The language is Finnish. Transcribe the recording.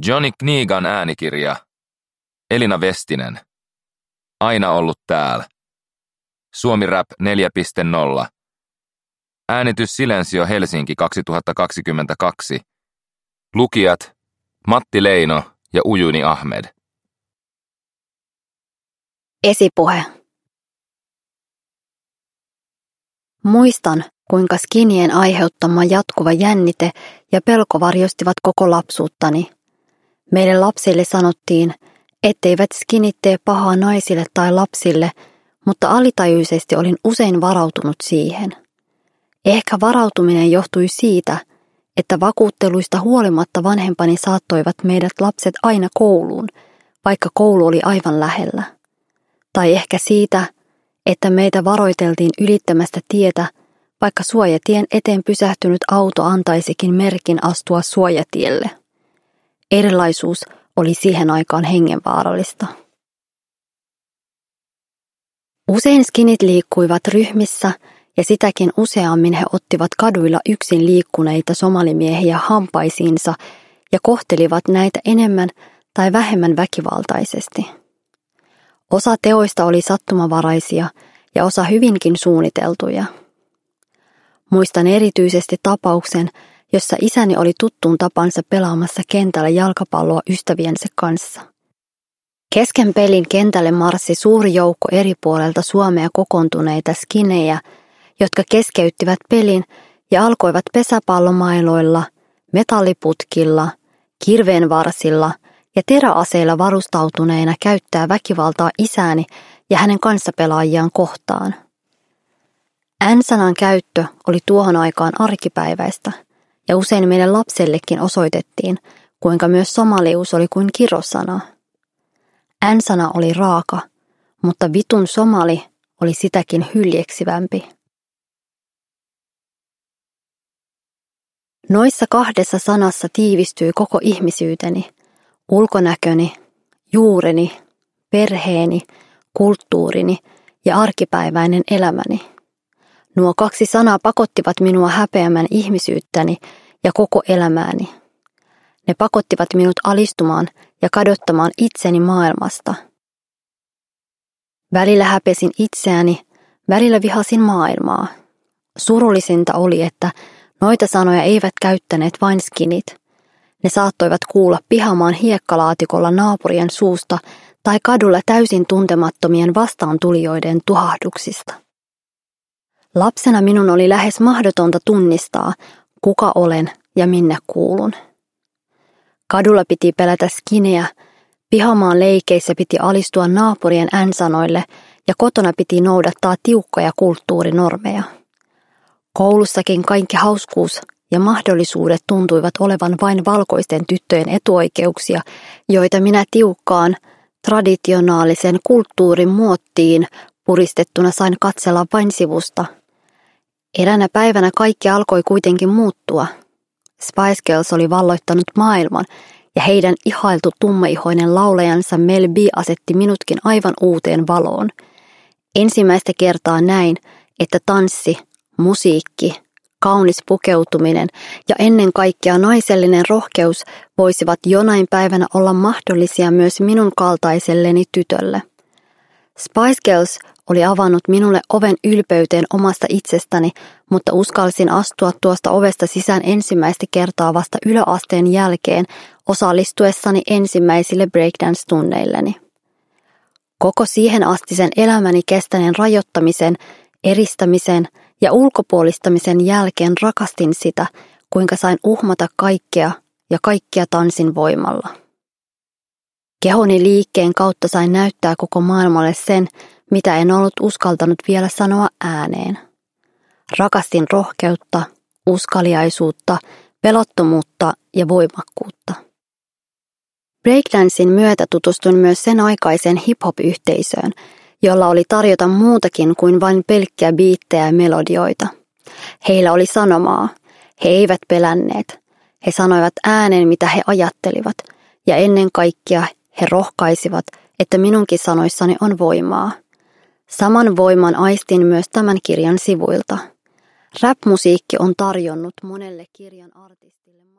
Johnny Knigan äänikirja. Elina Vestinen. Aina ollut täällä. Suomi Rap 4.0. Äänitys Silensio Helsinki 2022. Lukijat Matti Leino ja Ujuni Ahmed. Esipuhe. Muistan, kuinka skinien aiheuttama jatkuva jännite ja pelko varjostivat koko lapsuuttani. Meille lapsille sanottiin, etteivät skinit tee pahaa naisille tai lapsille, mutta alitajuisesti olin usein varautunut siihen. Ehkä varautuminen johtui siitä, että vakuutteluista huolimatta vanhempani saattoivat meidät lapset aina kouluun, vaikka koulu oli aivan lähellä. Tai ehkä siitä, että meitä varoiteltiin ylittämästä tietä, vaikka suojatien eteen pysähtynyt auto antaisikin merkin astua suojatielle. Erilaisuus oli siihen aikaan hengenvaarallista. Usein skinit liikkuivat ryhmissä ja sitäkin useammin he ottivat kaduilla yksin liikkuneita somalimiehiä hampaisiinsa ja kohtelivat näitä enemmän tai vähemmän väkivaltaisesti. Osa teoista oli sattumavaraisia ja osa hyvinkin suunniteltuja. Muistan erityisesti tapauksen, jossa isäni oli tuttuun tapansa pelaamassa kentällä jalkapalloa ystäviensä kanssa. Kesken pelin kentälle marssi suuri joukko eri puolelta Suomea kokoontuneita skinejä, jotka keskeyttivät pelin ja alkoivat pesäpallomailoilla, metalliputkilla, kirveenvarsilla ja teräaseilla varustautuneena käyttää väkivaltaa isääni ja hänen kanssapelaajiaan kohtaan. N-sanan käyttö oli tuohon aikaan arkipäiväistä, ja usein meidän lapsellekin osoitettiin, kuinka myös somalius oli kuin kirosana. N-sana oli raaka, mutta vitun somali oli sitäkin hyljeksivämpi. Noissa kahdessa sanassa tiivistyi koko ihmisyyteni, ulkonäköni, juureni, perheeni, kulttuurini ja arkipäiväinen elämäni. Nuo kaksi sanaa pakottivat minua häpeämään ihmisyyttäni ja koko elämääni. Ne pakottivat minut alistumaan ja kadottamaan itseni maailmasta. Välillä häpesin itseäni, välillä vihasin maailmaa. Surullisinta oli, että noita sanoja eivät käyttäneet vain skinit. Ne saattoivat kuulla pihamaan hiekkalaatikolla naapurien suusta tai kadulla täysin tuntemattomien vastaantulijoiden tuhahduksista. Lapsena minun oli lähes mahdotonta tunnistaa, kuka olen ja minne kuulun. Kadulla piti pelätä skinejä, pihamaan leikeissä piti alistua naapurien N-sanoille ja kotona piti noudattaa tiukkoja kulttuurinormeja. Koulussakin kaikki hauskuus ja mahdollisuudet tuntuivat olevan vain valkoisten tyttöjen etuoikeuksia, joita minä tiukkaan, traditionaalisen kulttuurin muottiin puristettuna sain katsella vain sivusta. Eräänä päivänä kaikki alkoi kuitenkin muuttua. Spice Girls oli valloittanut maailman ja heidän ihailtu tummaihoinen laulajansa Mel B asetti minutkin aivan uuteen valoon. Ensimmäistä kertaa näin, että tanssi, musiikki, kaunis pukeutuminen ja ennen kaikkea naisellinen rohkeus voisivat jonain päivänä olla mahdollisia myös minun kaltaiselleni tytölle. Spice Girls oli avannut minulle oven ylpeyteen omasta itsestäni, mutta uskalsin astua tuosta ovesta sisään ensimmäistä kertaa vasta yläasteen jälkeen osallistuessani ensimmäisille breakdance-tunneilleni. Koko siihen astisen elämäni kestäneen rajoittamisen, eristämisen ja ulkopuolistamisen jälkeen rakastin sitä, kuinka sain uhmata kaikkea ja kaikkia tanssin voimalla. Kehoni liikkeen kautta sain näyttää koko maailmalle sen, mitä en ollut uskaltanut vielä sanoa ääneen. Rakastin rohkeutta, uskaliaisuutta, pelottomuutta ja voimakkuutta. Breakdancein myötä tutustuin myös sen aikaiseen hip-hop-yhteisöön, jolla oli tarjota muutakin kuin vain pelkkiä biittejä ja melodioita. Heillä oli sanomaa. He eivät pelänneet. He sanoivat ääneen, mitä he ajattelivat, ja ennen kaikkea he rohkaisivat, että minunkin sanoissani on voimaa. Saman voiman aistin myös tämän kirjan sivuilta. Rap-musiikki on tarjonnut monelle kirjan artistille